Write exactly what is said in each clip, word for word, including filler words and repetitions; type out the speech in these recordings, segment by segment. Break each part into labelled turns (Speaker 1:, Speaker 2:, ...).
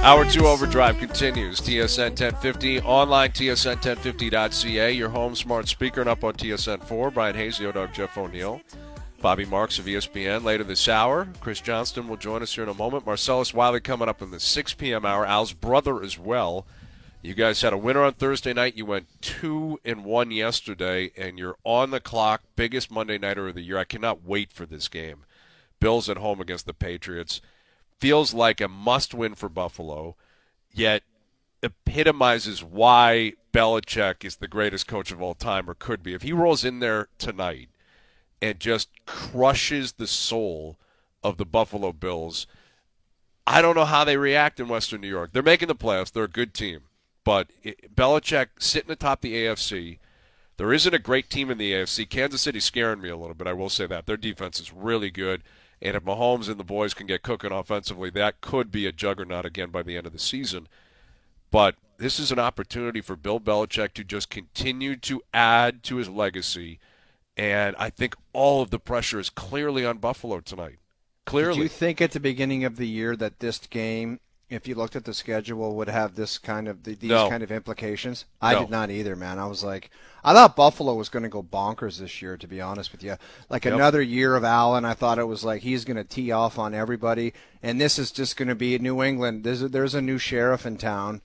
Speaker 1: Hour two Overdrive continues. T S N ten fifty, online T S N ten fifty dot C A, your home smart speaker, and up on T S N four. Brian Hazio, Doug Jeff O'Neill, Bobby Marks of E S P N. Later this hour, Chris Johnston will join us here in a moment. Marcellus Wiley coming up in the six p.m. hour. Al's brother as well. You guys had a winner on Thursday night. You went two and one yesterday, and you're on the clock. Biggest Monday nighter of the year. I cannot wait for this game. Bills at home against the Patriots. Feels like a must-win for Buffalo, yet epitomizes why Belichick is the greatest coach of all time, or could be. If he rolls in there tonight and just crushes the soul of the Buffalo Bills, I don't know how they react in Western New York. They're making the playoffs. They're a good team. But it, Belichick sitting atop the A F C, there isn't a great team in the A F C. Kansas City's scaring me a little bit, I will say that. Their defense is really good. And if Mahomes and the boys can get cooking offensively, that could be a juggernaut again by the end of the season. But this is an opportunity for Bill Belichick to just continue to add to his legacy. And I think all of the pressure is clearly on Buffalo tonight. Clearly.
Speaker 2: Did you think at the beginning of the year that this game, if you looked at the schedule, would have this kind of these
Speaker 1: no.
Speaker 2: kind of implications? I
Speaker 1: no.
Speaker 2: did not either, man. I was like, I thought Buffalo was going to go bonkers this year, to be honest with you. Like yep. another year of Allen, I thought it was like he's going to tee off on everybody, and this is just going to be New England. There's a, there's a new sheriff in town,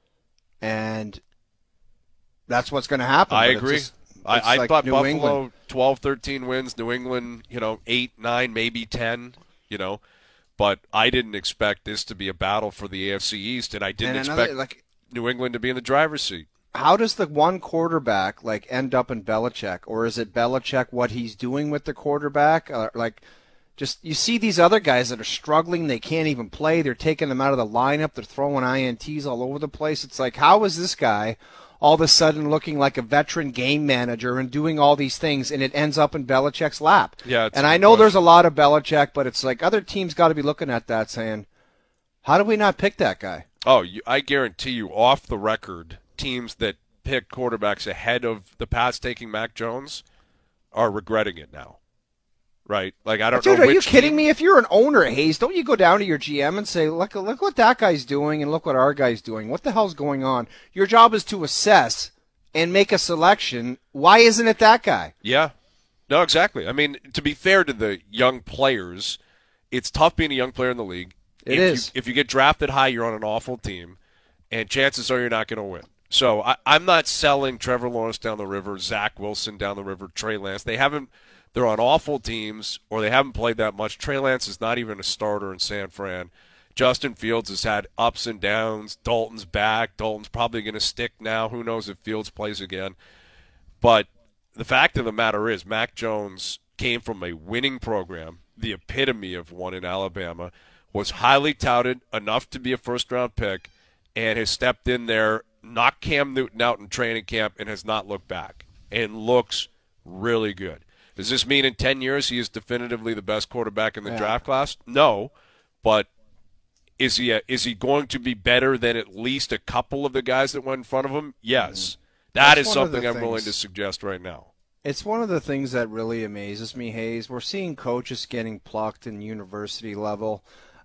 Speaker 2: and that's what's going to happen.
Speaker 1: I
Speaker 2: but
Speaker 1: agree.
Speaker 2: It's just, it's
Speaker 1: I, I
Speaker 2: like
Speaker 1: thought
Speaker 2: New
Speaker 1: Buffalo
Speaker 2: England.
Speaker 1: twelve, thirteen wins, New England, you know, eight, nine, maybe ten, you know. But I didn't expect this to be a battle for the A F C East, and I didn't
Speaker 2: and another,
Speaker 1: expect
Speaker 2: like,
Speaker 1: New England to be in the driver's seat.
Speaker 2: How does the one quarterback like end up in Belichick, or is it Belichick what he's doing with the quarterback? Uh, like, just you see these other guys that are struggling, they can't even play. They're taking them out of the lineup. They're throwing I N Ts all over the place. It's like, how is this guy all of a sudden looking like a veteran game manager and doing all these things, and it ends up in Belichick's lap?
Speaker 1: Yeah,
Speaker 2: and I know
Speaker 1: question.
Speaker 2: there's a lot of Belichick, but it's like other teams got to be looking at that saying, how do we not pick that guy?
Speaker 1: Oh, you, I guarantee you, off the record, teams that pick quarterbacks ahead of the Pats taking Mac Jones are regretting it now. Right? Like, I don't
Speaker 2: Dude,
Speaker 1: know.
Speaker 2: Dude, are
Speaker 1: which
Speaker 2: you kidding
Speaker 1: team...
Speaker 2: me? If you're an owner, Hayes, don't you go down to your G M and say, look, look what that guy's doing and look what our guy's doing. What the hell's going on? Your job is to assess and make a selection. Why isn't it that guy?
Speaker 1: Yeah. No, exactly. I mean, to be fair to the young players, it's tough being a young player in the league.
Speaker 2: It
Speaker 1: if
Speaker 2: is.
Speaker 1: You, if you get drafted high, you're on an awful team, and chances are you're not going to win. So I, I'm not selling Trevor Lawrence down the river, Zach Wilson down the river, Trey Lance. They haven't. They're on awful teams, or they haven't played that much. Trey Lance is not even a starter in San Fran. Justin Fields has had ups and downs. Dalton's back. Dalton's probably going to stick now. Who knows if Fields plays again. But the fact of the matter is, Mac Jones came from a winning program, the epitome of one in Alabama, was highly touted, enough to be a first-round pick, and has stepped in there, knocked Cam Newton out in training camp, and has not looked back, and looks really good. Does this mean in ten years he is definitively the best quarterback in the
Speaker 2: yeah.
Speaker 1: draft class? No, but is he a, is he going to be better than at least a couple of the guys that went in front of him? Yes. Mm-hmm. That
Speaker 2: That's
Speaker 1: is
Speaker 2: something
Speaker 1: I'm
Speaker 2: things,
Speaker 1: willing to suggest right now.
Speaker 2: It's one of the things that really amazes me, Hayes. We're seeing coaches getting plucked in university level,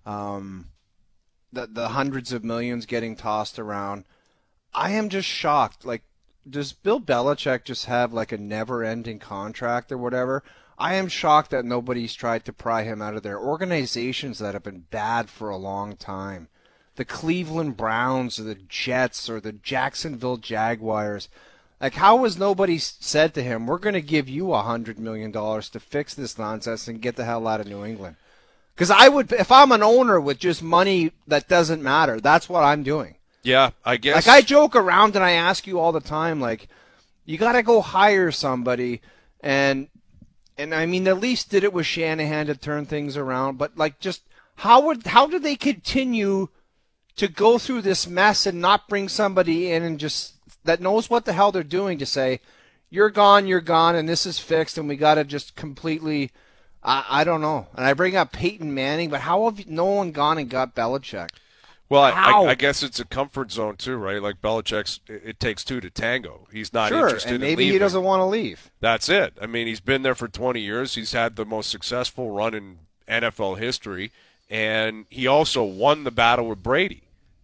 Speaker 2: um, the, the hundreds of millions getting tossed around. I am just shocked. Like, does Bill Belichick just have like a never-ending contract or whatever? I am shocked that nobody's tried to pry him out of there. Organizations that have been bad for a long time. The Cleveland Browns or the Jets or the Jacksonville Jaguars. Like, how has nobody said to him, we're going to give you one hundred million dollars to fix this nonsense and get the hell out of New England? Because I would, if I'm an owner with just money that doesn't matter, that's what I'm doing.
Speaker 1: Yeah, I guess.
Speaker 2: Like, I joke around and I ask you all the time, like, you got to go hire somebody. And, and I mean, at least did it with Shanahan to turn things around. But, like, just how would, how do they continue to go through this mess and not bring somebody in and just that knows what the hell they're doing to say, you're gone, you're gone, and this is fixed, and we got to just completely, I, I don't know. And I bring up Peyton Manning, but how have no one gone and got Belichick?
Speaker 1: Well, I, I, I guess it's a comfort zone too, right? Like Belichick's, it takes two to tango. He's not
Speaker 2: sure,
Speaker 1: interested
Speaker 2: and
Speaker 1: in
Speaker 2: maybe
Speaker 1: leaving.
Speaker 2: he doesn't want to leave.
Speaker 1: That's it. I mean, he's been there for twenty years. He's had the most successful run in N F L history, and he also won the battle with Brady.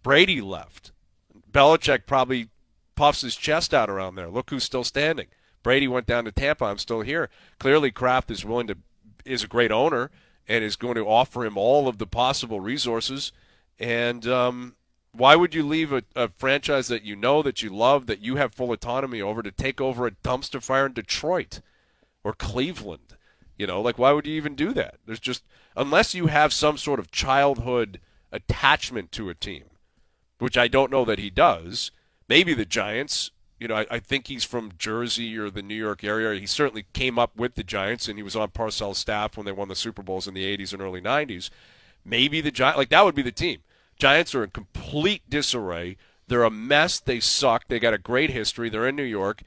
Speaker 1: Brady left. Belichick probably puffs his chest out around there. Look who's still standing. Brady went down to Tampa. I'm still here. Clearly, Kraft is willing to is a great owner and is going to offer him all of the possible resources. And um, why would you leave a, a franchise that you know, that you love, that you have full autonomy over to take over a dumpster fire in Detroit or Cleveland? You know, like, why would you even do that? There's just, unless you have some sort of childhood attachment to a team, which I don't know that he does. Maybe the Giants. You know, I, I think he's from Jersey or the New York area. He certainly came up with the Giants, and he was on Parcells' staff when they won the Super Bowls in the eighties and early nineties. Maybe the Giants, like, that would be the team. Giants are in complete disarray. They're a mess. They suck. They got a great history. They're in New York.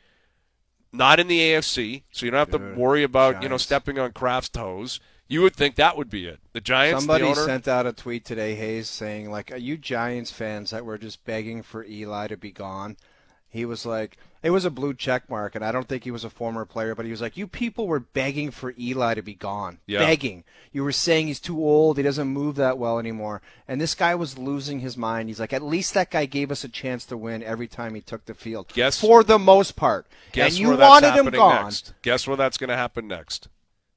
Speaker 1: Not in the A F C, so you don't have
Speaker 2: Dude,
Speaker 1: to worry about,
Speaker 2: Giants.
Speaker 1: you know, stepping on Kraft's toes. You would think that would be it. The Giants,
Speaker 2: Somebody
Speaker 1: the owner,
Speaker 2: sent out a tweet today, Hayes, saying, like, are you Giants fans that were just begging for Eli to be gone? He was like, it was a blue check mark, and I don't think he was a former player, but he was like, you people were begging for Eli to be gone.
Speaker 1: Yeah.
Speaker 2: Begging. You were saying he's too old, he doesn't move that well anymore. And this guy was losing his mind. He's like, at least that guy gave us a chance to win every time he took the field.
Speaker 1: Guess,
Speaker 2: for the most part.
Speaker 1: Guess
Speaker 2: and you
Speaker 1: where that's
Speaker 2: wanted him
Speaker 1: happening
Speaker 2: gone.
Speaker 1: Next. Guess where that's going to happen next?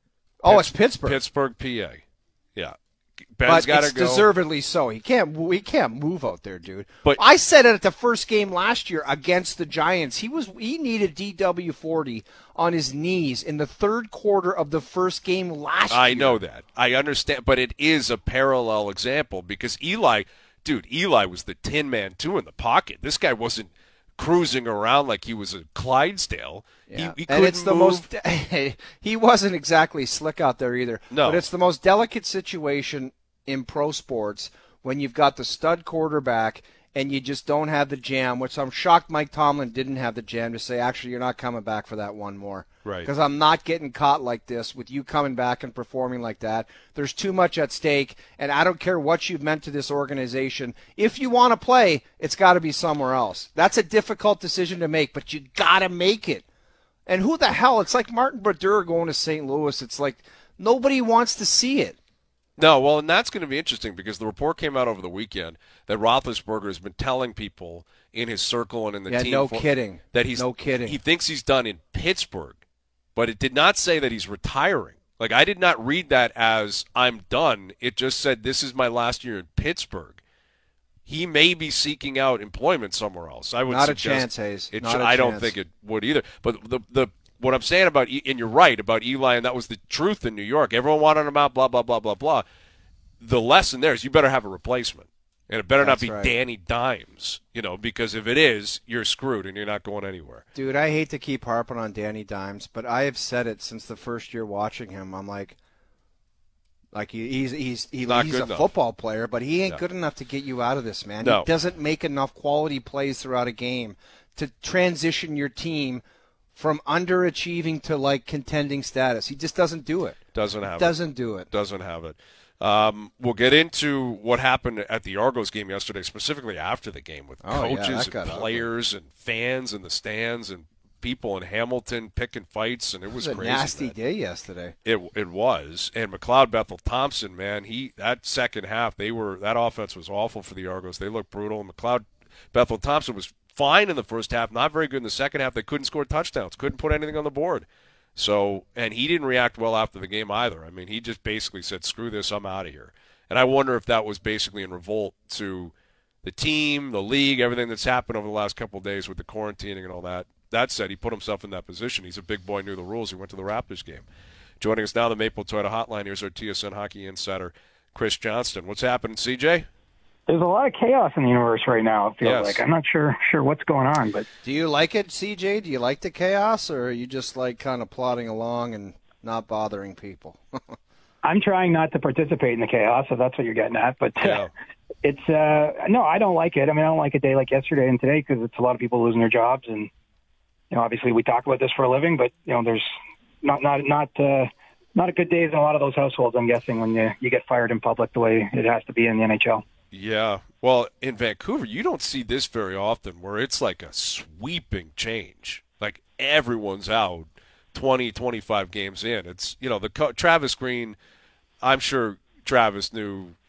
Speaker 2: Oh, it's Pittsburgh.
Speaker 1: Pittsburgh, P A. Yeah.
Speaker 2: But
Speaker 1: Ben's got to
Speaker 2: it's
Speaker 1: go.
Speaker 2: deservedly so. He can't. He can't move out there, dude.
Speaker 1: But
Speaker 2: I said it at the first game last year against the Giants. He was. He needed D W forty on his knees in the third quarter of the first game last
Speaker 1: I
Speaker 2: year.
Speaker 1: I know that. I understand. But it is a parallel example because Eli, dude, Eli was the tin man too in the pocket. This guy wasn't cruising around like he was a Clydesdale.
Speaker 2: Yeah.
Speaker 1: He, he
Speaker 2: and it's the
Speaker 1: move.
Speaker 2: most. He wasn't exactly slick out there either.
Speaker 1: No.
Speaker 2: But it's the most delicate situation in pro sports when you've got the stud quarterback and you just don't have the jam, which I'm shocked Mike Tomlin didn't have the jam to say, actually, you're not coming back for that one more.
Speaker 1: Right.
Speaker 2: Because I'm not getting caught like this with you coming back and performing like that. There's too much at stake, and I don't care what you've meant to this organization. If you want to play, it's got to be somewhere else. That's a difficult decision to make, but you got to make it. And who the hell? It's like Martin Brodeur going to Saint Louis. It's like nobody wants to see it.
Speaker 1: No, well, and that's going to be interesting because the report came out over the weekend that Roethlisberger has been telling people in his circle and in the
Speaker 2: yeah,
Speaker 1: team
Speaker 2: no
Speaker 1: for,
Speaker 2: kidding.
Speaker 1: that he's
Speaker 2: no kidding.
Speaker 1: He thinks he's done in Pittsburgh, but it did not say that he's retiring. Like, I did not read that as I'm done. It just said this is my last year in Pittsburgh. He may be seeking out employment somewhere else. I would
Speaker 2: not
Speaker 1: suggest
Speaker 2: a chance, Hayes.
Speaker 1: It
Speaker 2: Not
Speaker 1: should,
Speaker 2: a
Speaker 1: I don't
Speaker 2: chance.
Speaker 1: think it would either. But the the what I'm saying about E- and you're right about Eli, and that was the truth in New York. Everyone wanted him out. Blah blah blah blah blah. The lesson there is you better have a replacement, and it better
Speaker 2: That's
Speaker 1: not be
Speaker 2: right.
Speaker 1: Danny Dimes. You know, because if it is, you're screwed and you're not going anywhere.
Speaker 2: Dude, I hate to keep harping on Danny Dimes, but I have said it since the first year watching him. I'm like, like he, he's he's he,
Speaker 1: Not
Speaker 2: he's
Speaker 1: good
Speaker 2: a
Speaker 1: enough.
Speaker 2: football player, but he ain't
Speaker 1: No.
Speaker 2: good enough to get you out of this, man.
Speaker 1: No.
Speaker 2: He doesn't make enough quality plays throughout a game to transition your team from underachieving to like contending status. He just doesn't do it.
Speaker 1: Doesn't have it.
Speaker 2: Doesn't do it.
Speaker 1: Doesn't have it. Um, we'll get into what happened at the Argos game yesterday, specifically after the game with
Speaker 2: Oh, yeah,
Speaker 1: coaches
Speaker 2: that got
Speaker 1: and
Speaker 2: ugly.
Speaker 1: players and fans in the stands and people in Hamilton picking fights, and it
Speaker 2: It
Speaker 1: was,
Speaker 2: was a
Speaker 1: crazy.
Speaker 2: nasty
Speaker 1: man.
Speaker 2: day yesterday.
Speaker 1: It it was, and McLeod Bethel Thompson, man, he that second half they were that offense was awful for the Argos. They looked brutal. And McLeod Bethel Thompson was fine in the first half, not very good in the second half. They couldn't score touchdowns, couldn't put anything on the board. So, and he didn't react well after the game either. I mean, he just basically said, "Screw this, I'm out of here." And I wonder if that was basically in revolt to the team, the league, everything that's happened over the last couple of days with the quarantining and all that. That said, he put himself in that position. He's a big boy, knew the rules. He went to the Raptors game. Joining us now, the Maple Toyota Hotline. Here's our T S N hockey insider, Chris Johnston. What's happening, C J?
Speaker 3: There's a lot of chaos in the universe right now, it feels
Speaker 1: Yes.
Speaker 3: like. I'm not sure sure what's going on, but
Speaker 2: Do you like it, C J? Do you like the chaos, or are you just like kind of plodding along and not bothering people?
Speaker 3: I'm trying not to participate in the chaos, if that's what you're getting at. But
Speaker 1: Yeah.
Speaker 3: uh, it's, uh, no, I don't like it. I mean, I don't like a day like yesterday and today because it's a lot of people losing their jobs. And, you know, obviously we talk about this for a living, but, you know, there's not, not, not, uh, not a good days in a lot of those households, I'm guessing, when you, you get fired in public the way it has to be in the N H L.
Speaker 1: Yeah. Well, in Vancouver, you don't see this very often where it's like a sweeping change. Like everyone's out twenty, twenty-five games in. It's, you know, the co- Travis Green, I'm sure Travis knew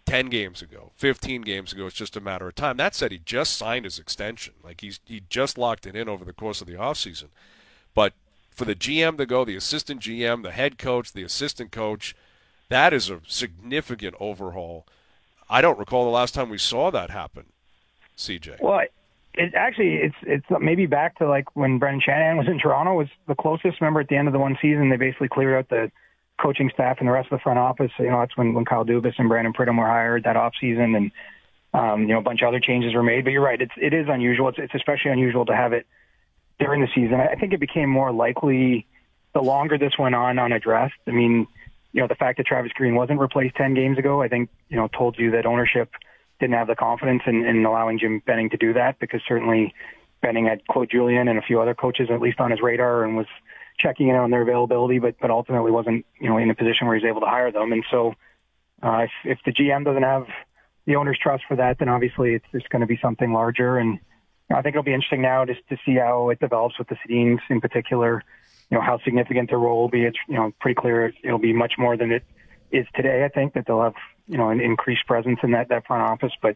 Speaker 1: ten games ago, fifteen games ago. It's just a matter of time. That said, he just signed his extension. Like he's he just locked it in over the course of the offseason. But for the G M to go, the assistant G M, the head coach, the assistant coach, that is a significant overhaul. I don't recall the last time we saw that happen, C J.
Speaker 3: Well, it actually it's it's maybe back to like when Brendan Shanahan was in Toronto was the closest. Remember at the end of the one season, they basically cleared out the coaching staff and the rest of the front office. You know, that's when, when Kyle Dubas and Brandon Pridham were hired that off season, and um, you know a bunch of other changes were made. But you're right, it's it is unusual. It's it's especially unusual to have it during the season. I think it became more likely the longer this went on unaddressed. I mean, you know, the fact that Travis Green wasn't replaced ten games ago, I think, you know, told you that ownership didn't have the confidence in, in allowing Jim Benning to do that, because certainly Benning had Claude Julien and a few other coaches at least on his radar and was checking in on their availability, but, but ultimately wasn't, you know, in a position where he's able to hire them. And so uh, if, if the G M doesn't have the owner's trust for that, then obviously it's just going to be something larger. And I think it'll be interesting now just to see how it develops with the Sedins in particular, you know, how significant their role will be. It's, you know, pretty clear it'll be much more than it is today. I think that they'll have, you know, an increased presence in that, that front office. But,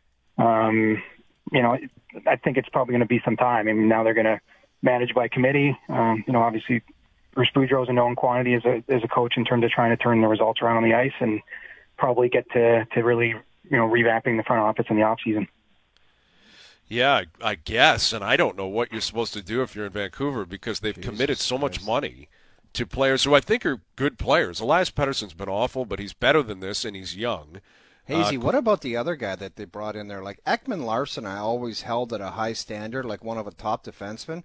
Speaker 3: um, you know, I think it's probably going to be some time. I mean, now they're going to manage by committee. Um, you know, obviously Bruce Boudreau is a known quantity as a, as a coach in terms of trying to turn the results around on the ice and probably get to, to really, you know, revamping the front office in the offseason.
Speaker 1: Yeah, I, I guess, and I don't know what you're supposed to do if you're in Vancouver, because they've
Speaker 2: Jesus
Speaker 1: committed so much
Speaker 2: Christ.
Speaker 1: money to players who I think are good players. Elias Pettersson's been awful, but he's better than this, and he's young.
Speaker 2: Hazy,
Speaker 1: Uh,
Speaker 2: what about the other guy that they brought in there? Like Ekman Larson, I always held at a high standard, like one of a top defensemen.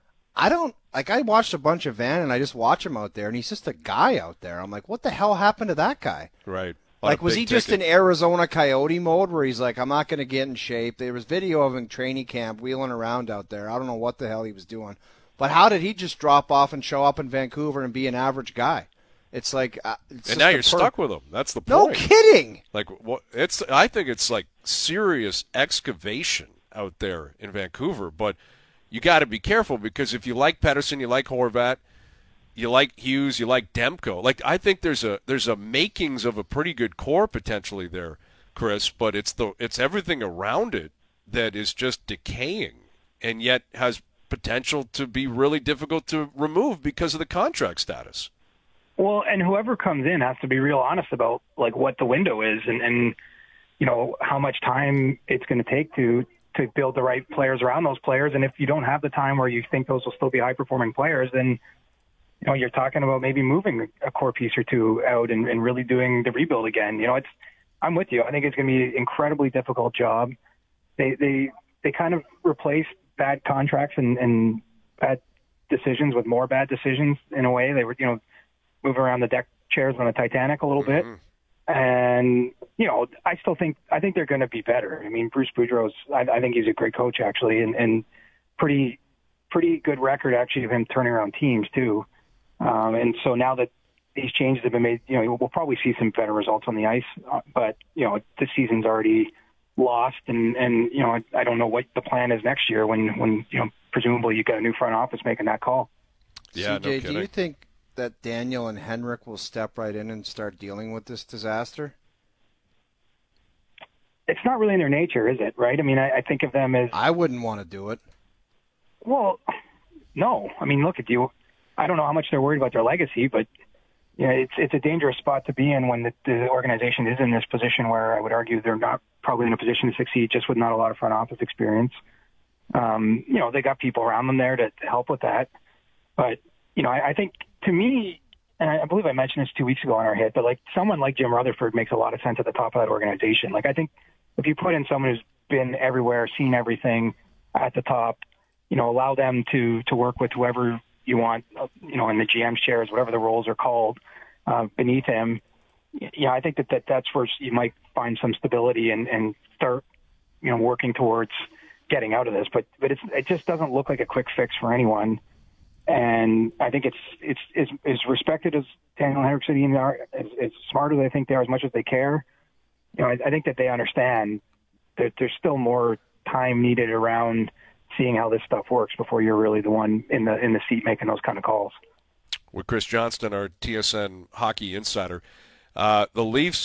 Speaker 2: I don't, like I watched a bunch of Van, and I just watch him out there, and he's just a guy out there. I'm like, what the hell happened to that guy?
Speaker 1: Right. A lot
Speaker 2: Like,
Speaker 1: of
Speaker 2: was
Speaker 1: big
Speaker 2: he just in
Speaker 1: ticket.
Speaker 2: Arizona Coyote mode where he's like, I'm not going to get in shape? There was video of him in training camp wheeling around out there. I don't know what the hell he was doing. But how did he just drop off and show up in Vancouver and be an average guy? It's like, uh, it's
Speaker 1: And
Speaker 2: just
Speaker 1: now
Speaker 2: a
Speaker 1: you're
Speaker 2: per-
Speaker 1: stuck with him. That's the
Speaker 2: No
Speaker 1: point.
Speaker 2: kidding.
Speaker 1: Like what? It's. I think it's like serious excavation out there in Vancouver. But you got to be careful, because if you like Pettersson, you like Horvat, you like Hughes, you like Demko. Like I think there's a there's a makings of a pretty good core potentially there, Chris. But it's the it's everything around it that is just decaying, and yet has potential to be really difficult to remove because of the contract status.
Speaker 3: Well, and whoever comes in has to be real honest about like what the window is and, and you know, how much time it's going to take to, to build the right players around those players. And if you don't have the time where you think those will still be high performing players, then, you know, you're talking about maybe moving a core piece or two out and, and really doing the rebuild again. You know, it's, I'm with you. I think it's going to be an incredibly difficult job. They, they, they kind of replaced bad contracts and, and bad decisions with more bad decisions in a way. They were, you know, moving around the deck chairs on the Titanic a little bit.
Speaker 1: Mm-hmm.
Speaker 3: And, you know, I still think, I think they're going to be better. I mean, Bruce Boudreau's, I, I think he's a great coach actually, and, and pretty, pretty good record actually of him turning around teams too. Um, and so now that these changes have been made, you know, we'll probably see some better results on the ice, uh, but, you know, the season's already lost. And, and, you know, I, I don't know what the plan is next year when, when, you know, presumably you got a new front office making that call.
Speaker 1: Yeah,
Speaker 2: C J,
Speaker 1: no
Speaker 2: do
Speaker 1: kidding.
Speaker 2: you think that Daniel and Henrik will step right in and start dealing with this disaster?
Speaker 3: It's not really in their nature, is it? Right? I mean, I, I think of them as,
Speaker 2: I wouldn't want to do it.
Speaker 3: well, no. I mean, look at you. I don't know how much they're worried about their legacy, but you know, it's it's a dangerous spot to be in when the, the organization is in this position where I would argue they're not probably in a position to succeed just with not a lot of front office experience. Um, you know, they got people around them there to, to help with that. But, you know, I, I think to me, and I believe I mentioned this two weeks ago on our hit, but like someone like Jim Rutherford makes a lot of sense at the top of that organization. Like I think if you put in someone who's been everywhere, seen everything at the top, you know, allow them to, to work with whoever you want, you know, in the G M chairs, whatever the roles are called, uh, beneath him. Yeah, I think that, that that's where you might find some stability and, and start, you know, working towards getting out of this. But but it's, it just doesn't look like a quick fix for anyone. And I think it's it's as, as respected as Daniel and Henrik Sedin are, as, as smart as I think they are, as much as they care. You know, I, I think that they understand that there's still more time needed around seeing how this stuff works before you're really the one in the in the seat making those kind of calls.
Speaker 1: With Chris Johnston, our T S N hockey insider. Uh, the Leafs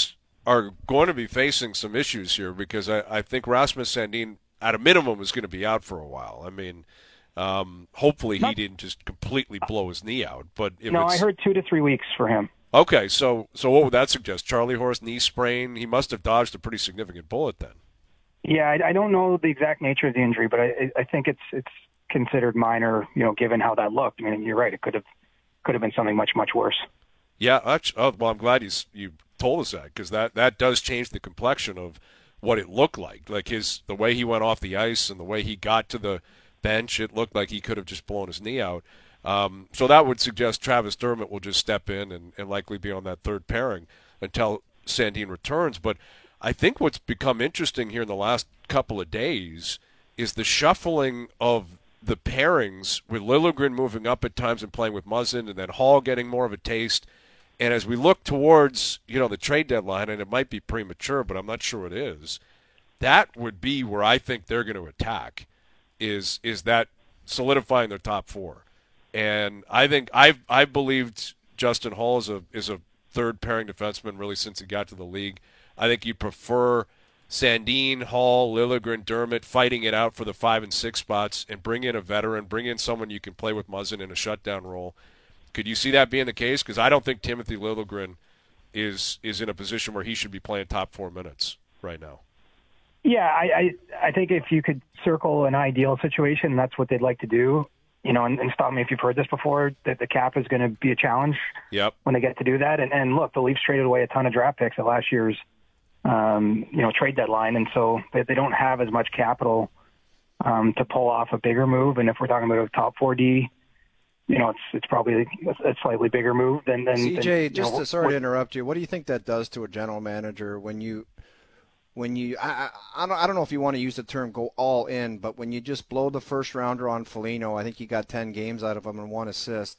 Speaker 1: are going to be facing some issues here because I, I think Rasmus Sandin, at a minimum, is going to be out for a while. I mean, um, hopefully he didn't just completely blow his knee out. But if
Speaker 3: no,
Speaker 1: it's...
Speaker 3: I heard two to three weeks for him.
Speaker 1: Okay, so so what would that suggest? Charlie Horse knee sprain? He must have dodged a pretty significant bullet then.
Speaker 3: Yeah, I, I don't know the exact nature of the injury, but I, I think it's it's considered minor. You know, given how that looked. I mean, you're right; it could have could have been something much much worse.
Speaker 1: Yeah, oh, well, I'm glad you you told us that because that, that does change the complexion of what it looked like. Like his the way he went off the ice and the way he got to the bench, it looked like he could have just blown his knee out. Um, so that would suggest Travis Dermott will just step in and, and likely be on that third pairing until Sandin returns. But I think what's become interesting here in the last couple of days is the shuffling of the pairings with Liljegren moving up at times and playing with Muzzin, and then Hall getting more of a taste. And as we look towards, you know, the trade deadline, and it might be premature, but I'm not sure it is, that would be where I think they're going to attack, is is that solidifying their top four. And I think I've I've believed Justin Hall is a is a third pairing defenseman really since he got to the league. I think you prefer Sandin, Hall, Liljegren, Dermott fighting it out for the five and six spots, and bring in a veteran, bring in someone you can play with Muzzin in a shutdown role. Could you see that being the case? Because I don't think Timothy Liljegren is is in a position where he should be playing top four minutes right now.
Speaker 3: Yeah, I, I I think if you could circle an ideal situation, that's what they'd like to do. You know, and, and stop me if you've heard this before, that the cap is going to be a challenge
Speaker 1: yep.
Speaker 3: when they get to do that. And, and look, the Leafs traded away a ton of draft picks at last year's, um, you know, trade deadline, and so they, they don't have as much capital um, to pull off a bigger move. And if we're talking about a top four D, you know, it's it's probably a slightly bigger move than than.
Speaker 2: C J,
Speaker 3: than,
Speaker 2: just
Speaker 3: know,
Speaker 2: to sorry
Speaker 3: what,
Speaker 2: to interrupt you, what do you think that does to a general manager when you? When you, I, I, I don't know if you want to use the term go all in, but when you just blow the first rounder on Foligno, I think you got ten games out of him and one assist,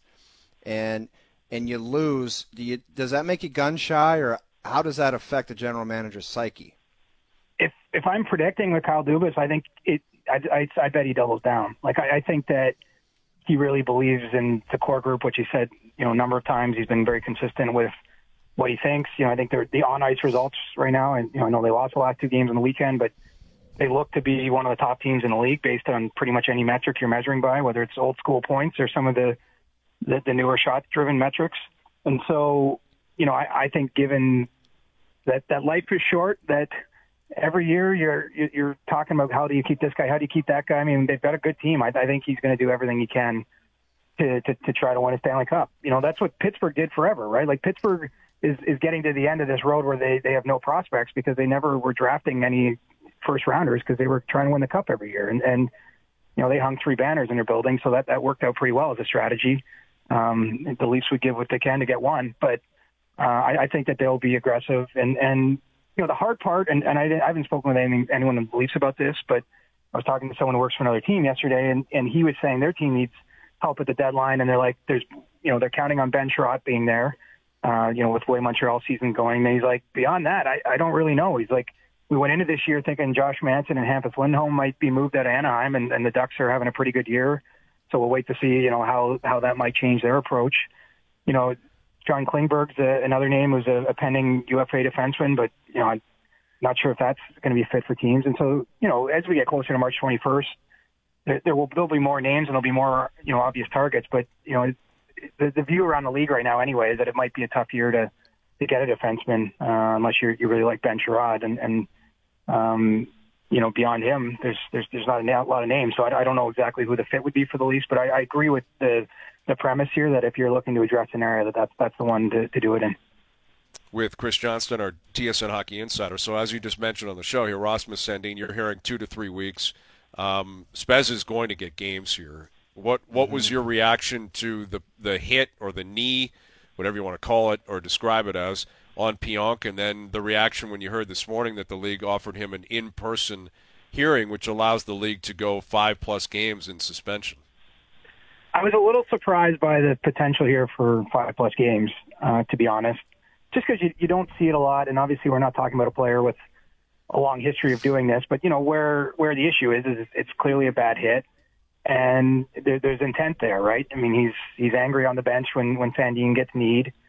Speaker 2: and and you lose, do you, does that make you gun shy, or how does that affect the general manager's psyche?
Speaker 3: If if I'm predicting with Kyle Dubas, I think it, I, I, I bet he doubles down. Like I, I think that he really believes in the core group, which he said, you know, a number of times. He's been very consistent with what he thinks. You know, I think they're the on-ice results right now, and you know, I know they lost the last two games on the weekend, but they look to be one of the top teams in the league based on pretty much any metric you're measuring by, whether it's old school points or some of the the, the newer shot-driven metrics. And so, you know, I, I think given that that life is short, that every year you're you're talking about how do you keep this guy, how do you keep that guy. I mean, they've got a good team. I, I think he's going to do everything he can to, to to try to win a Stanley Cup. You know, that's what Pittsburgh did forever, right? Like Pittsburgh is is getting to the end of this road where they, they have no prospects because they never were drafting any first rounders because they were trying to win the cup every year. And, and, you know, they hung three banners in their building. So that, that worked out pretty well as a strategy. Um, the Leafs would give what they can to get one, but uh, I, I think that they'll be aggressive and, and, you know, the hard part, and, and I, I haven't spoken with any, anyone in the Leafs about this, but I was talking to someone who works for another team yesterday, and, and he was saying their team needs help at the deadline. And they're like, there's, you know, they're counting on Ben Sherratt being there. Uh, you know, with the way Montreal season going. And he's like, beyond that, I, I don't really know. He's like, we went into this year thinking Josh Manson and Hampus Lindholm might be moved out of Anaheim, and, and the Ducks are having a pretty good year. So we'll wait to see, you know, how, how that might change their approach. You know, John Klingberg's a, another name who's a, a pending U F A defenseman, but, you know, I'm not sure if that's going to be fit for teams. And so, you know, as we get closer to March twenty-first, there, there will there'll be more names and there'll be more, you know, obvious targets. But, you know, The, the view around the league right now, anyway, is that it might be a tough year to, to get a defenseman uh, unless you you really like Ben Sherratt, and and um, you know, beyond him, there's there's there's not a na- lot of names. So I, I don't know exactly who the fit would be for the Leafs, but I, I agree with the the premise here that if you're looking to address an area, that that's that's the one to, to do it in.
Speaker 1: With Chris Johnston, our T S N Hockey Insider. So as you just mentioned on the show here, Rasmus Sandin, you're hearing two to three weeks. Um, Spez is going to get games here. What what was your reaction to the the hit or the knee, whatever you want to call it or describe it as, on Pionk, and then the reaction when you heard this morning that the league offered him an in-person hearing, which allows the league to go five-plus games in suspension?
Speaker 3: I was a little surprised by the potential here for five-plus games, uh, to be honest, just because you, you don't see it a lot, and obviously we're not talking about a player with a long history of doing this, but, you know, where, where the issue is, is it's clearly a bad hit. And there, there's intent there, right? I mean, he's he's angry on the bench when, when Sandin gets kneed.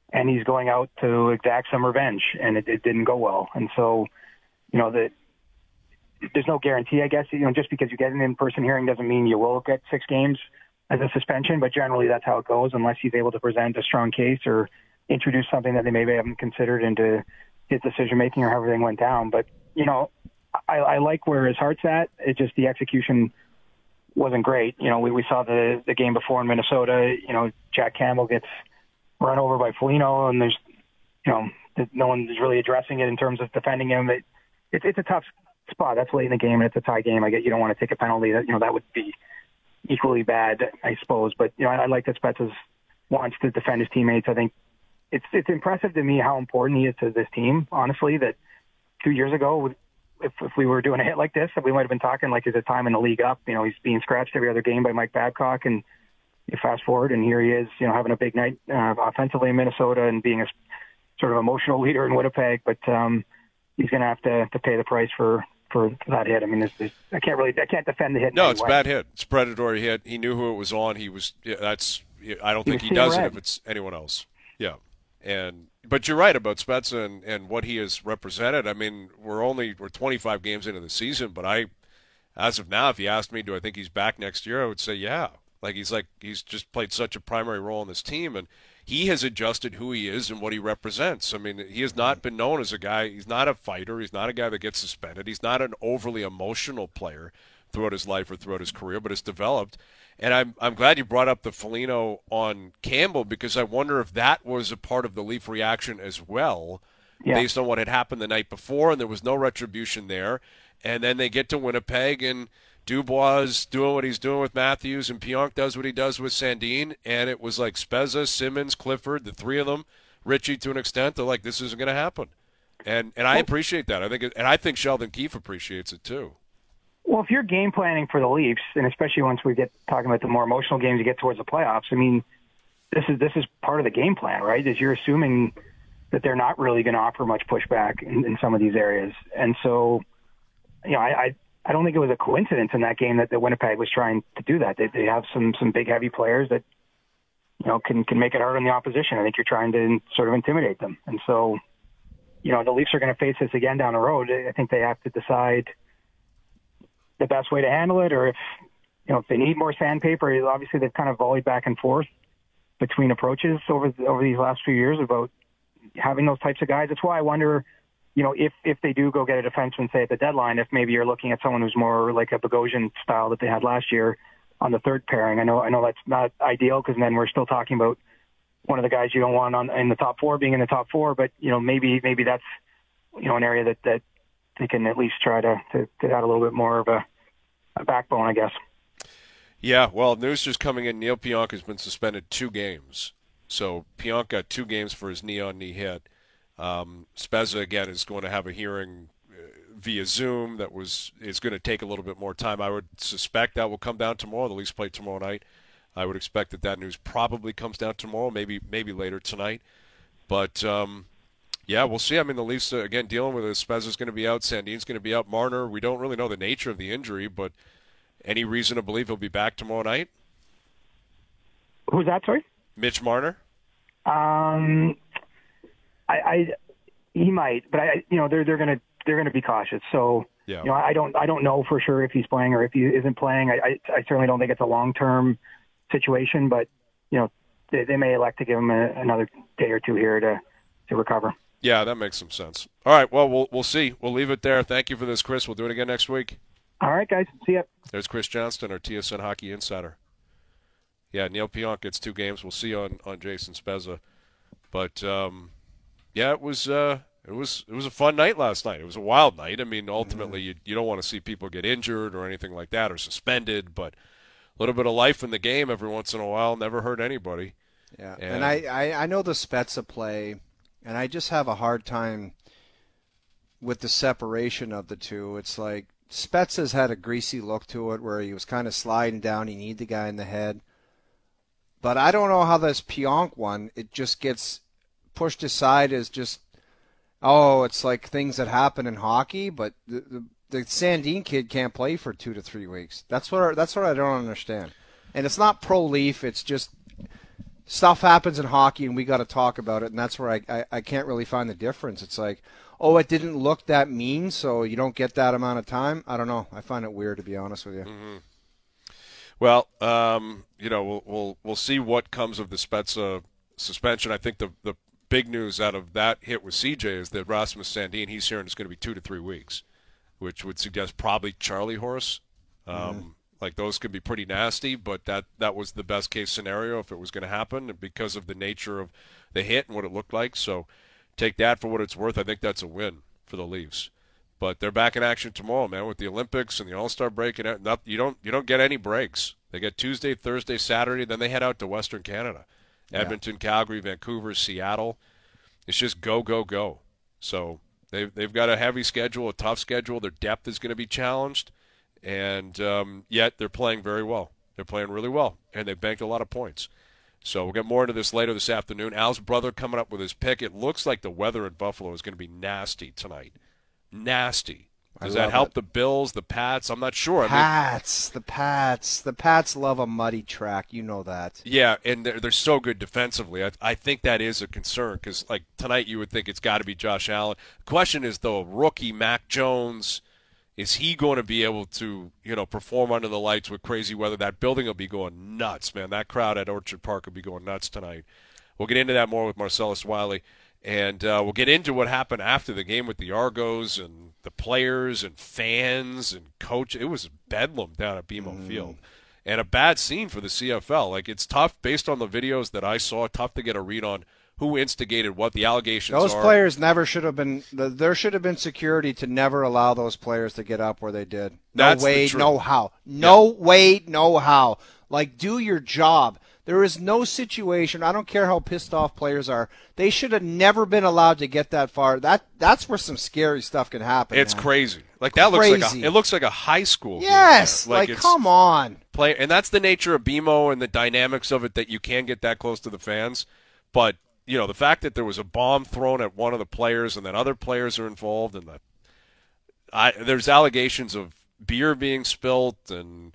Speaker 3: and he's going out to exact some revenge, and it, it didn't go well. And so, you know, the, there's no guarantee, I guess. You know, just because you get an in-person hearing doesn't mean you will get six games as a suspension, but generally that's how it goes unless he's able to present a strong case or introduce something that they maybe haven't considered into his decision-making or how everything went down. But, you know, I, I like where his heart's at. It just the execution wasn't great. You know, we, we saw the, the game before in Minnesota. You know, Jack Campbell gets run over by Foligno, and there's, you know, no one's really addressing it in terms of defending him. It, it, it's a tough spot. That's late in the game, and it's a tie game. I get you don't want to take a penalty. That, you know, that would be equally bad, I suppose. But, you know, I, I like that Spezza wants to defend his teammates. I think it's it's impressive to me how important he is to this team, honestly, that two years ago, if, if we were doing a hit like this, we might have been talking like, is it time in the league up? You know, he's being scratched every other game by Mike Babcock, and you fast forward, and here he is, you know, having a big night uh, offensively in Minnesota and being a sort of emotional leader in Winnipeg. But um, he's going to have to to pay the price for, for that hit. I mean, there's, there's, I can't really, I can't defend the hit.
Speaker 1: No, it's a bad hit. It's a predatory hit. He knew who it was on. He was. Yeah, that's. I don't think he, he does red. it if it's anyone else. Yeah, and but you're right about Spezza and, and what he has represented. I mean, we're only we're twenty-five games into the season, but I, as of now, if you asked me, do I think he's back next year? I would say yeah. Like he's like he's just played such a primary role in this team, and he has adjusted who he is and what he represents. I mean, he has not been known as a guy. He's not a fighter. He's not a guy that gets suspended. He's not an overly emotional player throughout his life or throughout his career, but has developed. And I'm I'm glad you brought up the Foligno on Campbell, because I wonder if that was a part of the Leaf reaction as well, yeah. based on what had happened the night before, and there was no retribution there. And then they get to Winnipeg, and Dubois is doing what he's doing with Matthews, and Pionk does what he does with Sandin, and it was like Spezza, Simmons, Clifford, the three of them, Richie to an extent, they're like, this isn't going to happen. And and I appreciate that. I think, it, and I think Sheldon Keefe appreciates it too.
Speaker 3: Well, if you're game planning for the Leafs, and especially once we get talking about the more emotional games you get towards the playoffs, I mean, this is this is part of the game plan, right? Is you're assuming that they're not really going to offer much pushback in, in some of these areas, and so, you know, I. I I don't think it was a coincidence in that game that, that Winnipeg was trying to do that. They, they have some some big, heavy players that, you know, can can make it hard on the opposition. I think you're trying to sort of intimidate them. And so, you know, the Leafs are going to face this again down the road. I think they have to decide the best way to handle it, or if, you know, if they need more sandpaper. Obviously, they've kind of volleyed back and forth between approaches over over these last few years about having those types of guys. That's why I wonder, you know, if, if they do go get a defenseman, say, at the deadline, if maybe you're looking at someone who's more like a Bogosian style that they had last year on the third pairing. I know I know that's not ideal, because then we're still talking about one of the guys you don't want on in the top four being in the top four, but, you know, maybe maybe that's, you know, an area that, that they can at least try to, to, to add a little bit more of a, a backbone, I guess.
Speaker 1: Yeah, well, news just coming in, Neil Pionk has been suspended two games. So Pionk got two games for his knee-on-knee hit. Um, Spezza, again, is going to have a hearing uh, via Zoom that was is going to take a little bit more time. I would suspect that will come down tomorrow. The Leafs play tomorrow night. I would expect that that news probably comes down tomorrow, maybe maybe later tonight. But, um, yeah, we'll see. I mean, the Leafs, uh, again, dealing with this. Spezza's going to be out. Sandin's going to be out. Marner, we don't really know the nature of the injury, but any reason to believe he'll be back tomorrow night?
Speaker 3: Who's that, sorry?
Speaker 1: Mitch Marner?
Speaker 3: Um... I, I, he might, but I, you know, they're they're gonna they're gonna be cautious. So, yeah. you know, I don't I don't know for sure if he's playing or if he isn't playing. I I, I certainly don't think it's a long term situation, but, you know, they, they may elect to give him a, another day or two here to to recover.
Speaker 1: Yeah, that makes some sense. All right, well, we'll we'll see. We'll leave it there. Thank you for this, Chris. We'll do it again next week.
Speaker 3: All right, guys. See ya.
Speaker 1: There's Chris Johnston, our T S N Hockey Insider. Yeah, Neil Pionk gets two games. We'll see you on on Jason Spezza, but. Um, Yeah, it was uh, it was it was a fun night last night. It was a wild night. I mean, ultimately, you you don't want to see people get injured or anything like that or suspended, but a little bit of life in the game every once in a while never hurt anybody.
Speaker 2: Yeah, and, and I, I I know the Spezza play, and I just have a hard time with the separation of the two. It's like Spezza's had a greasy look to it where he was kind of sliding down. He need the guy in the head, but I don't know how this Pionk one, it just gets pushed aside as just, oh, it's like things that happen in hockey, but the, the, the Sandin kid can't play for two to three weeks. That's what that's what I don't understand. And it's not pro-Leaf. It's just stuff happens in hockey, and we got to talk about it, and that's where I, I, I can't really find the difference. It's like, oh, it didn't look that mean, so you don't get that amount of time. I don't know. I find it weird, to be honest with you.
Speaker 1: Mm-hmm. Well, um, you know, we'll, we'll we'll see what comes of the Spezza suspension. I think the the big news out of that hit with C J is that Rasmus Sandin, he's hearing it's going to be two to three weeks, which would suggest probably Charlie horse. Um, mm-hmm. Like those could be pretty nasty, but that, that was the best case scenario if it was going to happen because of the nature of the hit and what it looked like. So take that for what it's worth. I think that's a win for the Leafs. But they're back in action tomorrow, man, with the Olympics and the All-Star break. And not, you don't you don't get any breaks. They get Tuesday, Thursday, Saturday, then they head out to Western Canada. Yeah. Edmonton, Calgary, Vancouver, Seattle. It's just go, go, go. So they've, they've got a heavy schedule, a tough schedule. Their depth is going to be challenged. And um, yet they're playing very well. They're playing really well, and they've banked a lot of points. So we'll get more into this later this afternoon. Al's brother coming up with his pick. It looks like the weather in Buffalo is going to be nasty tonight. Nasty. Does that help it. The Bills, the Pats? I'm not sure.
Speaker 2: Pats, I mean, the Pats. The Pats love a muddy track. You know that.
Speaker 1: Yeah, and they're, they're so good defensively. I, I think that is a concern because, like, tonight you would think it's got to be Josh Allen. The question is, though, rookie Mac Jones, is he going to be able to, you know, perform under the lights with crazy weather? That building will be going nuts, man. That crowd at Orchard Park will be going nuts tonight. We'll get into that more with Marcellus Wiley. And uh, we'll get into what happened after the game with the Argos and the players and fans and coach. It was bedlam down at B M O mm. Field. And a bad scene for the C F L. Like, it's tough, based on the videos that I saw, tough to get a read on who instigated what the allegations
Speaker 2: those
Speaker 1: are.
Speaker 2: Those players never should have been – there should have been security to never allow those players to get up where they did. No
Speaker 1: That's
Speaker 2: way, no how. No
Speaker 1: yeah.
Speaker 2: way, no how. Like, do your job. There is no situation. I don't care how pissed off players are. They should have never been allowed to get that far. That That's where some scary stuff can happen.
Speaker 1: It's
Speaker 2: man.
Speaker 1: crazy. Like, that
Speaker 2: crazy.
Speaker 1: looks like a, it looks like a high school
Speaker 2: Yes,
Speaker 1: game. Like,
Speaker 2: like come on.
Speaker 1: Play, and that's the nature of B M O and the dynamics of it, that you can get that close to the fans. But – you know, the fact that there was a bomb thrown at one of the players and then other players are involved, and the, I, there's allegations of beer being spilt and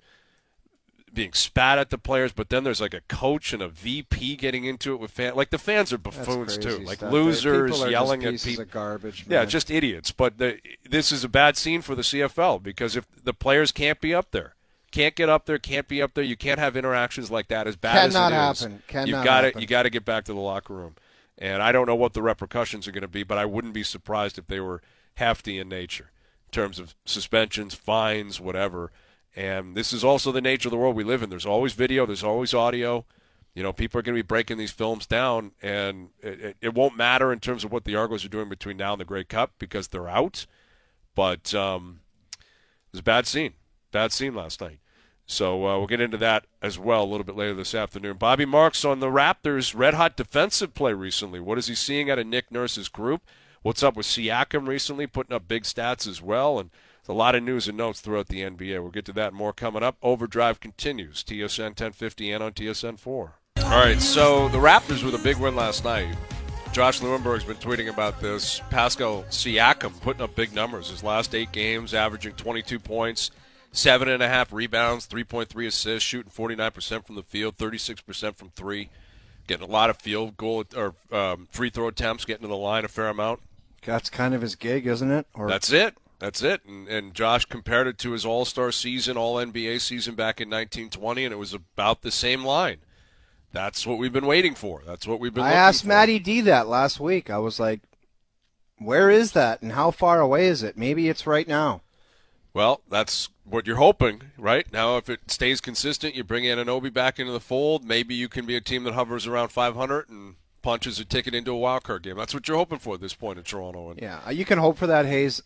Speaker 1: being spat at the players, but then there's like a coach and a V P getting into it with fans. Like, the fans are buffoons too, like
Speaker 2: stuff.
Speaker 1: losers
Speaker 2: people
Speaker 1: yelling
Speaker 2: just
Speaker 1: at
Speaker 2: pieces
Speaker 1: people.
Speaker 2: Of garbage,
Speaker 1: yeah,
Speaker 2: man.
Speaker 1: just idiots. But the, this is a bad scene for the C F L because if the players can't be up there. Can't get up there, can't be up there. You can't have interactions like that, as bad
Speaker 2: Cannot
Speaker 1: as it is.
Speaker 2: happen. Cannot
Speaker 1: You've got
Speaker 2: happen.
Speaker 1: You got to get back to the locker room. And I don't know what the repercussions are going to be, but I wouldn't be surprised if they were hefty in nature in terms of suspensions, fines, whatever. And this is also the nature of the world we live in. There's always video. There's always audio. You know, people are going to be breaking these films down, and it, it, it won't matter in terms of what the Argos are doing between now and the Grey Cup because they're out. But um, it was a bad scene. Bad scene last night. So uh, we'll get into that as well a little bit later this afternoon. Bobby Marks on the Raptors' red-hot defensive play recently. What is he seeing out of Nick Nurse's group? What's up with Siakam recently, putting up big stats as well? And there's a lot of news and notes throughout the N B A. We'll get to that and more coming up. Overdrive continues. T S N ten fifty and on T S N four. All right, so the Raptors with a big win last night. Josh Lewenberg's been tweeting about this. Pascal Siakam putting up big numbers. His last eight games, averaging twenty-two points, Seven and a half rebounds, three point three assists, shooting forty-nine percent from the field, thirty-six percent from three, getting a lot of field goal or um, free throw attempts, getting to the line a fair amount.
Speaker 2: That's kind of his gig, isn't it? Or...
Speaker 1: That's it. That's it. And, and Josh compared it to his All-Star season, All N B A season back in nineteen twenty, and it was about the same line. That's what we've been waiting for. That's what we've been.
Speaker 2: I
Speaker 1: looking
Speaker 2: asked
Speaker 1: for.
Speaker 2: Matty D that last week. I was like, "Where is that, and how far away is it? Maybe it's right now."
Speaker 1: Well, that's what you're hoping, right? Now, if it stays consistent, you bring Anunoby back into the fold, maybe you can be a team that hovers around five hundred and punches a ticket into a wild card game. That's what you're hoping for at this point in Toronto. And
Speaker 2: yeah, you can hope for that, Hayes.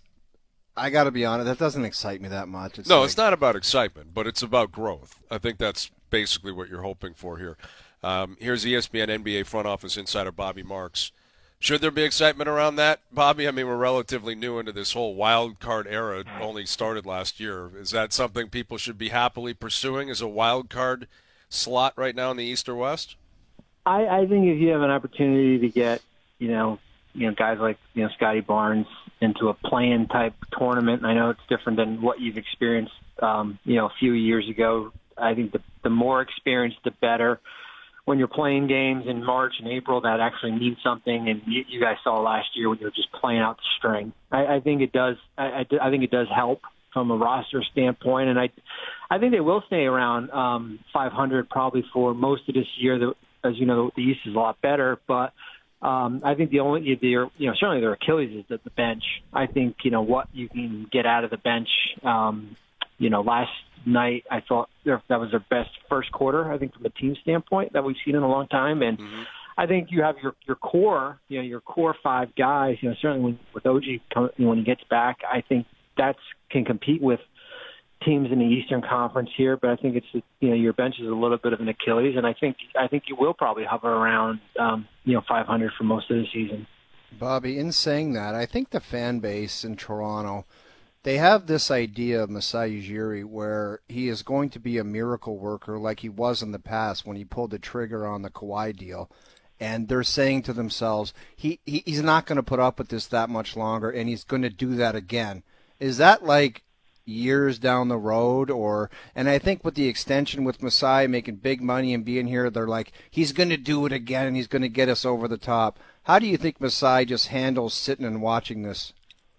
Speaker 2: I got to be honest, that doesn't excite me that much. It's
Speaker 1: no,
Speaker 2: like...
Speaker 1: it's not about excitement, but it's about growth. I think that's basically what you're hoping for here. Um, here's E S P N N B A front office insider Bobby Marks. Should there be excitement around that, Bobby? I mean, we're relatively new into this whole wild card era. It only started last year. Is that something people should be happily pursuing as a wild card slot right now in the East or West?
Speaker 4: I, I think if you have an opportunity to get, you know, you know, guys like, you know, Scotty Barnes into a play-in type tournament, and I know it's different than what you've experienced, um, you know, a few years ago. I think the, the more experience, the better. when you're playing games in March and April that actually mean something, and you, you guys saw last year when you were just playing out the string. I, I think it does. I, I, I think it does help from a roster standpoint, and I, I think they will stay around um, five hundred probably for most of this year. The, as you know, the East is a lot better, but um, I think the only, their, you know, certainly their Achilles is at the bench. I think you know what you can get out of the bench. Um, you know, last night I thought that was their best first quarter, I think, from a team standpoint that we've seen in a long time. And mm-hmm. I think you have your your core, you know, your core five guys. You know, certainly when, with O G come, you know, when he gets back, I think that's can compete with teams in the Eastern Conference here. But I think it's you know your bench is a little bit of an Achilles, and I think I think you will probably hover around um, you know five hundred for most of the season.
Speaker 2: Bobby, in saying that, I think the fan base in Toronto, they have this idea of Masai Ujiri where he is going to be a miracle worker like he was in the past when he pulled the trigger on the Kawhi deal. And they're saying to themselves, he, he he's not going to put up with this that much longer, and he's going to do that again. Is that like years down the road? Or and I think with the extension with Masai making big money and being here, they're like, he's going to do it again, and he's going to get us over the top. How do you think Masai just handles sitting and watching this?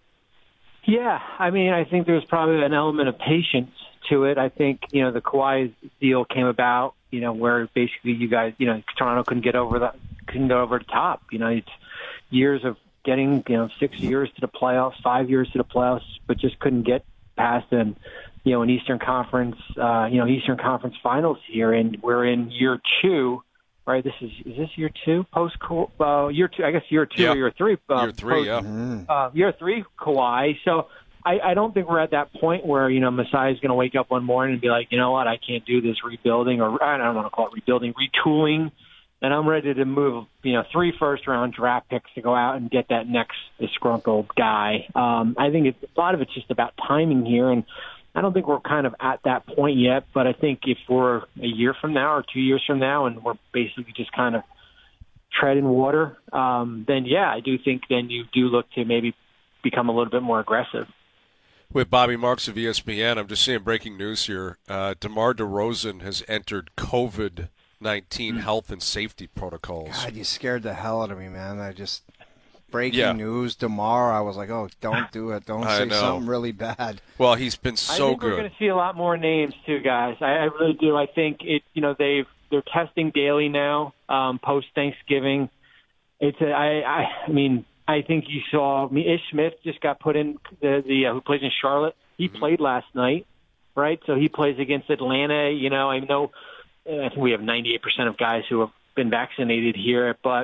Speaker 4: Yeah, I mean, I think there's probably an element of patience to it. I think, you know, the Kawhi deal came about, you know, where basically you guys, you know, Toronto couldn't get over the, couldn't get over the top. You know, it's years of getting, you know, six years to the playoffs, five years to the playoffs, but just couldn't get past an, you know, an Eastern Conference, uh, you know, Eastern Conference Finals here, and we're in year two. Right, this is is this year two post uh, year two? I guess year two
Speaker 1: yeah.
Speaker 4: or year three. Uh,
Speaker 1: year three,
Speaker 4: post,
Speaker 1: yeah.
Speaker 4: Uh, year three, Kawhi. So I, I don't think we're at that point where you know Masai is going to wake up one morning and be like, you know what, I can't do this rebuilding, or I don't want to call it rebuilding, retooling, and I'm ready to move, you know, three first round draft picks to go out and get that next disgruntled guy. Um, I think it's, a lot of it's just about timing here, and I don't think we're kind of at that point yet, but I think if we're a year from now or two years from now and we're basically just kind of treading water, um, then, yeah, I do think then you do look to maybe become a little bit more aggressive.
Speaker 1: With Bobby Marks of E S P N, I'm just seeing breaking news here. Uh, DeMar DeRozan has entered COVID nineteen mm. health and safety protocols.
Speaker 2: God, you scared the hell out of me, man. I just... Breaking
Speaker 1: yeah.
Speaker 2: news tomorrow. I was like, "Oh, don't do it! Don't say something really bad."
Speaker 1: Well, he's been so good.
Speaker 4: I think
Speaker 1: good.
Speaker 4: We're going to see a lot more names too, guys. I, I really do. I think it. You know, they've they're testing daily now, um, post Thanksgiving. It's. A, I, I. I mean, I think you saw. I mean, Ish Smith just got put in the the uh, who plays in Charlotte. He mm-hmm. played last night, right? So he plays against Atlanta. You know, I know. I think we have ninety-eight percent of guys who have been vaccinated here, but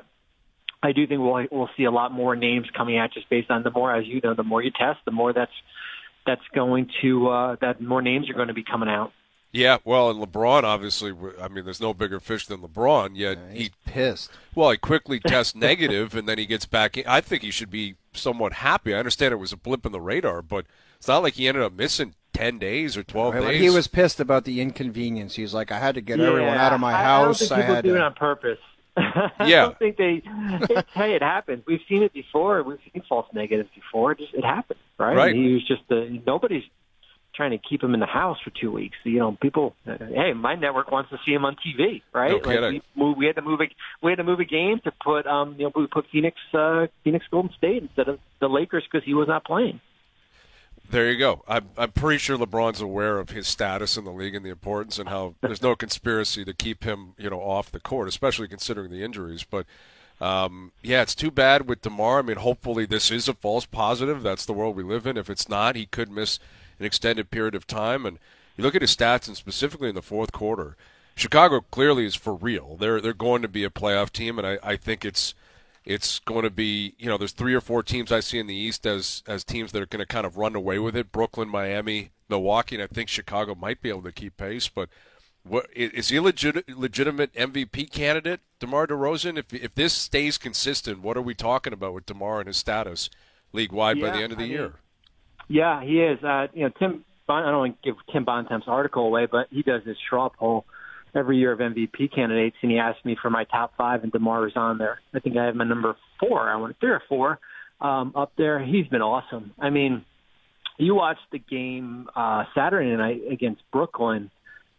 Speaker 4: I do think we'll we'll see a lot more names coming out just based on the more, as you know, the more you test, the more that's that's going to uh, that more names are going to be coming out.
Speaker 1: Yeah, well, and LeBron obviously. I mean, there's no bigger fish than LeBron. Yet
Speaker 2: yeah, he's
Speaker 1: he
Speaker 2: pissed.
Speaker 1: Well, he quickly tests negative, and then he gets back in. I think he should be somewhat happy. I understand it was a blip in the radar, but it's not like he ended up missing ten days or twelve
Speaker 2: right,
Speaker 1: days.
Speaker 2: He was pissed about the inconvenience. He's like, I had to get
Speaker 4: yeah,
Speaker 2: everyone out of my house.
Speaker 4: I don't think people
Speaker 2: I had
Speaker 4: do
Speaker 2: to...
Speaker 4: it on purpose. I
Speaker 1: yeah.
Speaker 4: don't think they. It's, hey, it happens. We've seen it before. We've seen false negatives before. It just it happens, right?
Speaker 1: Right.
Speaker 4: He was just the nobody's trying to keep him in the house for two weeks. You know, people. Uh, hey, my network wants to see him on T V, right?
Speaker 1: No
Speaker 4: like
Speaker 1: kidding.
Speaker 4: we, moved, we had to move a we had to move a game to put um you know we put Phoenix uh, Phoenix Golden State instead of the Lakers because he was not playing.
Speaker 1: There you go. I'm, I'm pretty sure LeBron's aware of his status in the league and the importance, and how there's no conspiracy to keep him, you know, off the court, especially considering the injuries. But um, yeah, it's too bad with DeMar. I mean, hopefully this is a false positive. That's the world we live in. If it's not, he could miss an extended period of time. And you look at his stats, and specifically in the fourth quarter, Chicago clearly is for real. They're they're going to be a playoff team, and I, I think it's. It's going to be, you know, there's three or four teams I see in the East as as teams that are going to kind of run away with it. Brooklyn, Miami, Milwaukee, and I think Chicago might be able to keep pace. But what, is he a legit, legitimate M V P candidate, DeMar DeRozan? If if this stays consistent, what are we talking about with DeMar and his status league-wide
Speaker 4: yeah,
Speaker 1: by the end of the
Speaker 4: I
Speaker 1: year?
Speaker 4: Mean, yeah, he is. Uh, you know, Tim. I don't want to give Tim Bontemps' article away, but he does this straw poll every year of M V P candidates, and he asked me for my top five, and DeMar is on there. I think I have my number four. I want three or four um, up there. He's been awesome. I mean, you watched the game uh, Saturday night against Brooklyn,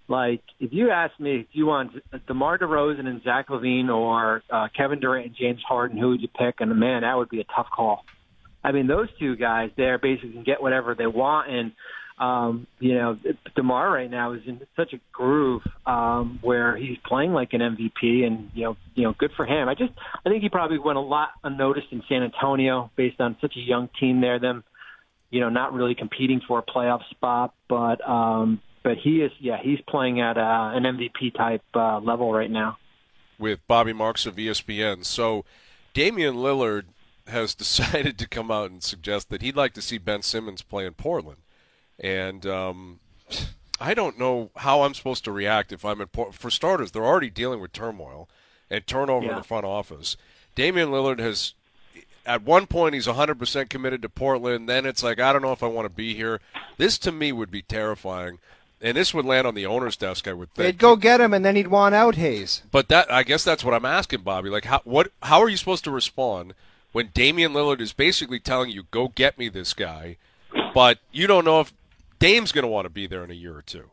Speaker 4: Like, if you ask me if you want DeMar DeRozan and Zach LaVine or uh, Kevin Durant and James Harden, who would you pick? And, man, that would be a tough call. I mean, those two guys there basically can get whatever they want. And, um, you know, DeMar right now is in such a groove um, where he's playing like an M V P, and, you know, you know, good for him. I just I think he probably went a lot unnoticed in San Antonio based on such a young team there, them, you know, not really competing for a playoff spot. But, um, but he is, yeah, he's playing at uh, an M V P type uh, level right now.
Speaker 1: With Bobby Marks of E S P N. So Damian Lillard has decided to come out and suggest that he'd like to see Ben Simmons play in Portland. And um, I don't know how I'm supposed to react if I'm in Portland. For starters, they're already dealing with turmoil and turnover
Speaker 4: yeah.
Speaker 1: in the front office. Damian Lillard has, at one point, he's one hundred percent committed to Portland. Then it's like, I don't know if I want to be here. This, to me, would be terrifying. And this would land on the owner's desk, I would think.
Speaker 2: They'd go get him, and then he'd want out, Hayes.
Speaker 1: But that, I guess that's what I'm asking, Bobby. Like, how what? How are you supposed to respond when Damian Lillard is basically telling you, go get me this guy, but you don't know if Dame's going to want to be there in a year or two?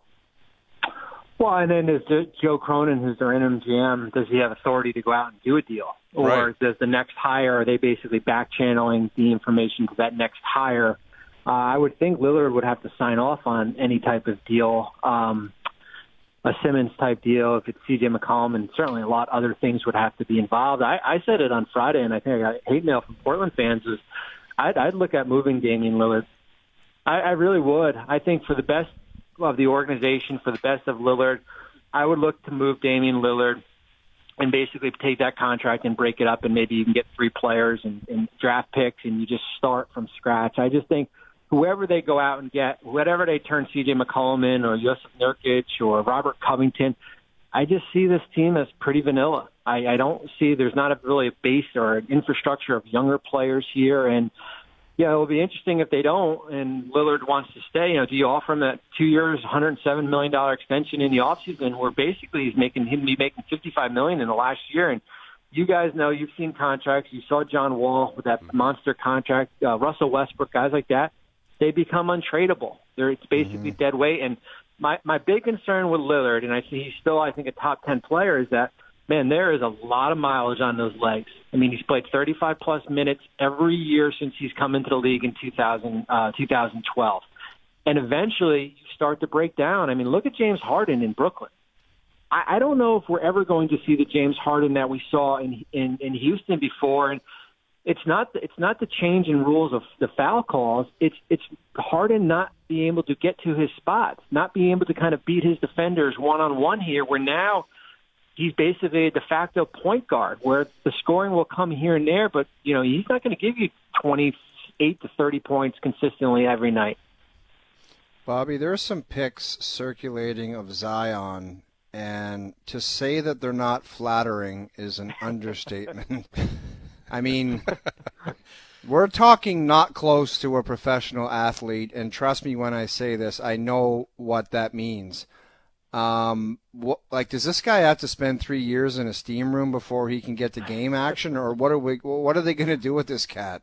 Speaker 4: Well, and then there's Joe Cronin, who's their interim G M. Does he have authority to go out and do a deal? Or
Speaker 1: right.
Speaker 4: does the next hire, are they basically back-channeling the information to that next hire? Uh, I would think Lillard would have to sign off on any type of deal, um, a Simmons-type deal, if it's C J McCollum, and certainly a lot of other things would have to be involved. I, I said it on Friday, and I think I got hate mail from Portland fans, is I'd, I'd look at moving Damian Lillard. I, I really would. I think for the best of the organization, for the best of Lillard, I would look to move Damian Lillard and basically take that contract and break it up, and maybe you can get three players and, and draft picks, and you just start from scratch. I just think whoever they go out and get, whatever they turn C J McCollum in or Jusuf Nurkic or Robert Covington, I just see this team as pretty vanilla. I, I don't see there's not a, really a base or an infrastructure of younger players here. And, yeah, it'll be interesting if they don't and Lillard wants to stay. You know, do you offer him that two years, one hundred seven million dollars extension in the offseason where basically he's making him be making fifty-five million dollars in the last year? And you guys know, you've seen contracts. You saw John Wall with that monster contract, uh, Russell Westbrook, guys like that. They become untradeable. They're, it's basically mm-hmm. dead weight. And my, my big concern with Lillard, and I see he's still, I think, a top ten player, is that, man, there is a lot of mileage on those legs. I mean, he's played thirty-five plus minutes every year since he's come into the league in two thousand, uh, two thousand twelve. And eventually you start to break down. I mean, look at James Harden in Brooklyn. I, I don't know if we're ever going to see the James Harden that we saw in, in, in Houston before. And It's not the, it's not the change in rules of the foul calls. It's it's Harden not being able to get to his spots, not being able to kind of beat his defenders one on one here. Where now he's basically a de facto point guard, where the scoring will come here and there, but you know he's not going to give you twenty-eight to thirty points consistently every night.
Speaker 2: Bobby, there are some pics circulating of Zion, and to say that they're not flattering is an understatement. I mean, we're talking not close to a professional athlete, and trust me when I say this, I know what that means. Um, what, like, does this guy have to spend three years in a steam room before he can get to game action, or what are we? What are they going to do with this cat?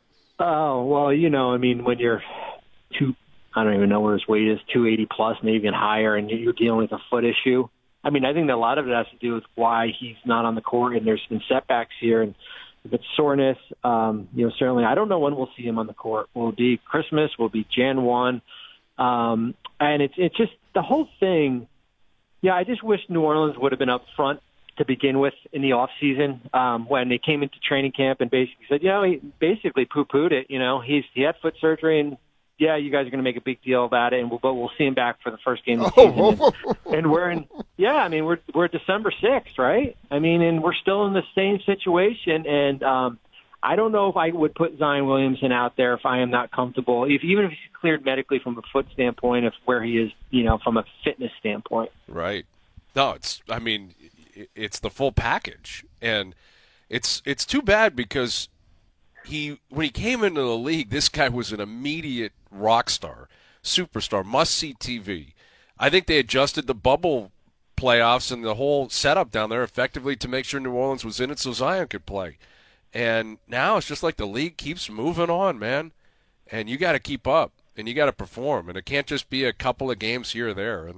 Speaker 4: Oh well, you know, I mean, when you're two, I don't even know where his weight is, two eighty plus, maybe even higher, and you're dealing with a foot issue. I mean, I think that a lot of it has to do with why he's not on the court, and there's been setbacks here, and if it's soreness, um, you know, certainly I don't know when we'll see him on the court. Will it be Christmas? Will it be January first? Um, and it's it's just the whole thing. Yeah, I just wish New Orleans would have been up front to begin with in the off season um, when they came into training camp and basically said, you know, he basically poo-pooed it. You know, he's he had foot surgery, and yeah, you guys are going to make a big deal about it, and we'll, but we'll see him back for the first game of the season. And, and we're in, yeah, I mean, we're we're December sixth, right? I mean, and we're still in the same situation. And um, I don't know if I would put Zion Williamson out there if I am not comfortable, if even if he's cleared medically from a foot standpoint, of where he is, you know, from a fitness standpoint.
Speaker 1: Right. No, it's. I mean, it's the full package, and it's it's too bad because he when he came into the league, this guy was an immediate rock star, superstar, must-see T V. I think they adjusted the bubble playoffs and the whole setup down there effectively to make sure New Orleans was in it so Zion could play. And now it's just like the league keeps moving on, man. And you got to keep up, and you got to perform, and it can't just be a couple of games here or there. And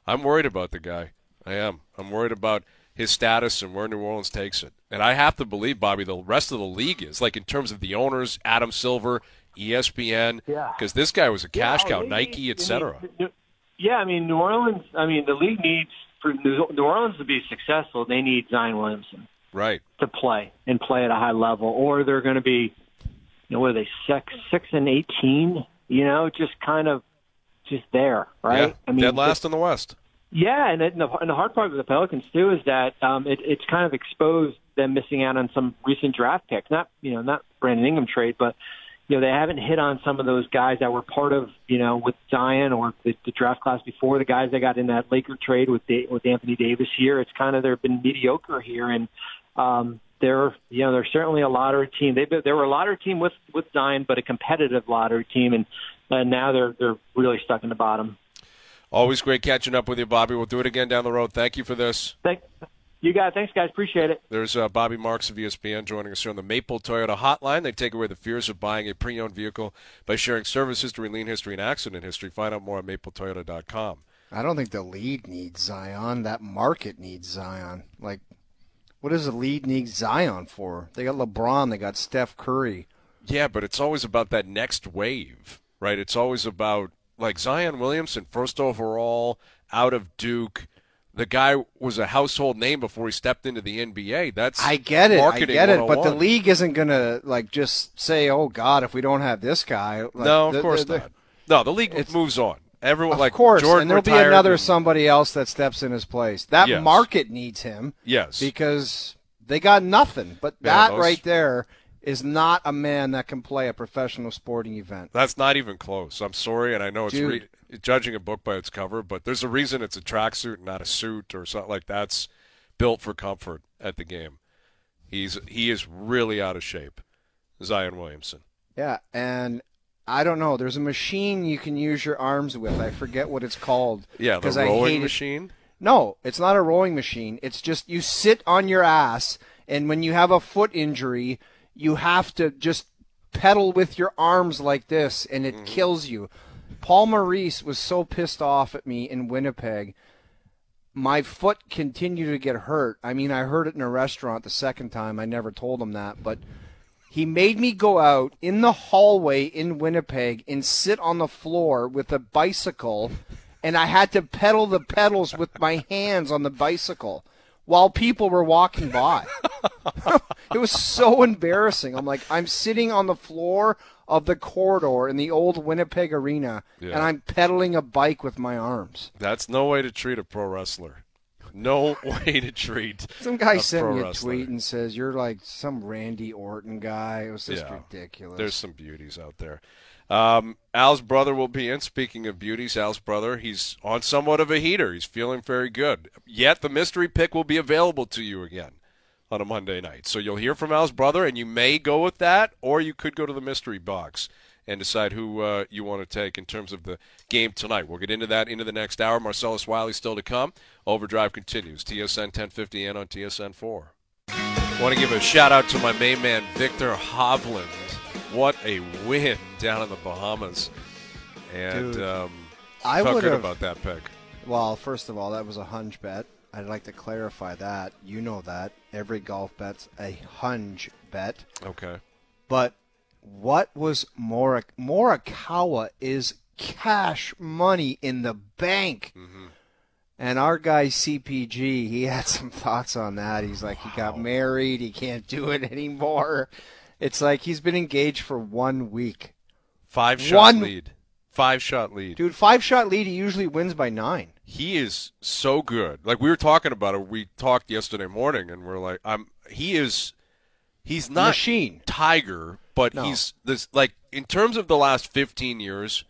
Speaker 1: I'm worried about the guy. I am. I'm worried about his status and where New Orleans takes it. And I have to believe, Bobby, the rest of the league is, like in terms of the owners, Adam Silver, E S P N, because
Speaker 4: Yeah.
Speaker 1: this guy was a cash
Speaker 4: Yeah,
Speaker 1: cow,
Speaker 4: they
Speaker 1: Nike,
Speaker 4: need-
Speaker 1: et cetera.
Speaker 4: I mean, yeah, I mean, New Orleans, I mean, the league needs, for New New Orleans to be successful, they need Zion Williamson
Speaker 1: Right.
Speaker 4: to play and play at a high level, or they're going to be, you know, what are they, six, six and eighteen, you know, just kind of just there, right?
Speaker 1: Yeah.
Speaker 4: I mean,
Speaker 1: Dead last in the West.
Speaker 4: Yeah, and, it, and, the, and the hard part with the Pelicans too is that um, it, it's kind of exposed them missing out on some recent draft picks. Not you know not Brandon Ingram trade, but you know they haven't hit on some of those guys that were part of you know with Zion or the, the draft class before. The guys that got in that Laker trade with da- with Anthony Davis here. It's kind of they've been mediocre here, and um, they're you know they're certainly a lottery team. They they were a lottery team with with Zion, but a competitive lottery team, and uh, now they're they're really stuck in the bottom.
Speaker 1: Always great catching up with you, Bobby. We'll do it again down the road. Thank you for this.
Speaker 4: Thank you, guys. Thanks, guys. Appreciate it.
Speaker 1: There's uh, Bobby Marks of E S P N joining us here on the Maple Toyota Hotline. They take away the fears of buying a pre-owned vehicle by sharing service history, lien history, and accident history. Find out more at maple toyota dot com.
Speaker 2: I don't think the lead needs Zion. That market needs Zion. Like, what does the lead need Zion for? They got LeBron. They got Steph Curry.
Speaker 1: Yeah, but it's always about that next wave, right? It's always about, like, Zion Williamson, first overall, out of Duke. The guy was a household name before he stepped into the N B A. That's
Speaker 2: I get it. I
Speaker 1: marketing
Speaker 2: get it. But the
Speaker 1: one oh one.
Speaker 2: league isn't going to, like, just say, oh, God, if we don't have this guy. Like,
Speaker 1: No, of
Speaker 2: the-
Speaker 1: course
Speaker 2: the-
Speaker 1: not. No, the league
Speaker 2: It's-
Speaker 1: moves on. Everyone,
Speaker 2: Of
Speaker 1: like
Speaker 2: course,
Speaker 1: Jordan
Speaker 2: and there'll be
Speaker 1: retired
Speaker 2: another
Speaker 1: and-
Speaker 2: somebody else that steps in his place. That
Speaker 1: Yes.
Speaker 2: market needs him.
Speaker 1: Yes.
Speaker 2: Because they got nothing. But
Speaker 1: Yeah,
Speaker 2: that
Speaker 1: those-
Speaker 2: right there is not a man that can play a professional sporting event.
Speaker 1: That's not even close. I'm sorry, and I know it's
Speaker 2: Dude.
Speaker 1: re- judging a book by its cover, but there's a reason it's a tracksuit and not a suit or something like that's built for comfort at the game. He's he is really out of shape, Zion Williamson.
Speaker 2: Yeah, and I don't know. There's a machine you can use your arms with. I forget what it's called.
Speaker 1: Yeah, the
Speaker 2: 'cause I
Speaker 1: rowing
Speaker 2: hate it.
Speaker 1: machine.
Speaker 2: No, it's not a rowing machine. It's just you sit on your ass, and when you have a foot injury, you have to just pedal with your arms like this, and it mm-hmm. kills you. Paul Maurice was so pissed off at me in Winnipeg. My foot continued to get hurt. I mean, I heard it in a restaurant the second time. I never told him that, but he made me go out in the hallway in Winnipeg and sit on the floor with a bicycle, and I had to pedal the pedals with my hands on the bicycle while people were walking by. It was so embarrassing. I'm like, I'm sitting on the floor of the corridor in the old Winnipeg arena,
Speaker 1: yeah.
Speaker 2: and I'm pedaling a bike with my arms.
Speaker 1: That's no way to treat a pro wrestler. No way to treat
Speaker 2: Some guy
Speaker 1: a
Speaker 2: sent
Speaker 1: pro
Speaker 2: me a
Speaker 1: wrestler.
Speaker 2: tweet and says, you're like some Randy Orton guy. It was just
Speaker 1: Yeah.
Speaker 2: ridiculous.
Speaker 1: There's some beauties out there. Um, Al's brother will be in. Speaking of beauties, Al's brother, he's on somewhat of a heater. He's feeling very good. Yet the mystery pick will be available to you again on a Monday night. So you'll hear from Al's brother, and you may go with that, or you could go to the mystery box and decide who uh, you want to take in terms of the game tonight. We'll get into that into the next hour. Marcellus Wiley still to come. Overdrive continues. T S N ten fifty and on T S N four. I want to give a shout-out to my main man, Victor Hovland. What a win down in the Bahamas. And
Speaker 2: Dude,
Speaker 1: um,
Speaker 2: I
Speaker 1: felt
Speaker 2: would
Speaker 1: good
Speaker 2: have,
Speaker 1: about that pick.
Speaker 2: Well, first of all, that was a hunch bet. I'd like to clarify that. You know that. Every golf bet's a hunch bet.
Speaker 1: Okay.
Speaker 2: But what was Mora, Morikawa is cash money in the bank.
Speaker 1: Mm-hmm.
Speaker 2: And our guy C P G, he had some thoughts on that. He's like, wow. He got married. He can't do it anymore. It's like he's been engaged for one week.
Speaker 1: Five-shot
Speaker 2: one...
Speaker 1: lead. Five-shot lead.
Speaker 2: Dude, five-shot lead, he usually wins by nine.
Speaker 1: He is so good. Like, we were talking about it. We talked yesterday morning, and we're like, I'm. he is, he's not
Speaker 2: Machine.
Speaker 1: Tiger, but
Speaker 2: no.
Speaker 1: he's, this like, in terms of the last fifteen years,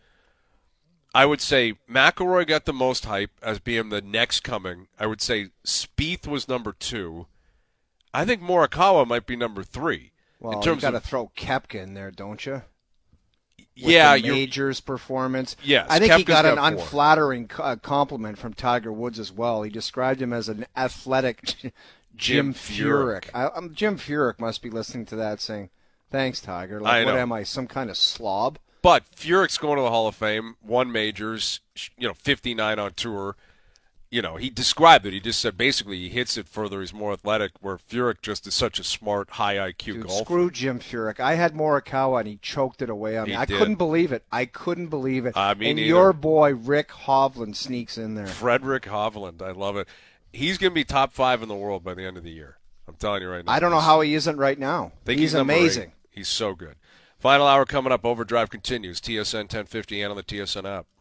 Speaker 1: I would say McIlroy got the most hype as being the next coming. I would say Spieth was number two. I think Morikawa might be number three.
Speaker 2: Well,
Speaker 1: in terms
Speaker 2: you got to
Speaker 1: of,
Speaker 2: throw Koepka in there, don't you? With
Speaker 1: yeah,
Speaker 2: the majors performance.
Speaker 1: Yes,
Speaker 2: I think
Speaker 1: Koepka's
Speaker 2: he got an
Speaker 1: got four.
Speaker 2: unflattering uh, compliment from Tiger Woods as well. He described him as an athletic Jim,
Speaker 1: Jim
Speaker 2: Furyk.
Speaker 1: Furyk.
Speaker 2: I, um, Jim Furyk must be listening to that, saying, "Thanks, Tiger." Like,
Speaker 1: I
Speaker 2: what
Speaker 1: know.
Speaker 2: am I, some kind of slob?
Speaker 1: But Furyk's going to the Hall of Fame. Won majors. You know, fifty-nine on tour. you know, he described it. He just said basically he hits it further. He's more athletic, where Furyk just is such a smart, high I Q
Speaker 2: Dude,
Speaker 1: golfer.
Speaker 2: Screw Jim Furyk. I had Morikawa, and he choked it away on me.
Speaker 1: He
Speaker 2: I
Speaker 1: did.
Speaker 2: couldn't believe it. I couldn't believe it.
Speaker 1: Uh, me
Speaker 2: and
Speaker 1: neither.
Speaker 2: your boy, Rick Hovland, sneaks in there.
Speaker 1: Frederick Hovland. I love it. He's going to be top five in the world by the end of the year. I'm telling you right now.
Speaker 2: I don't know how he isn't right now.
Speaker 1: I think
Speaker 2: he's,
Speaker 1: he's number
Speaker 2: amazing.
Speaker 1: eight. He's so good. Final hour coming up. Overdrive continues. T S N ten fifty and on the T S N app.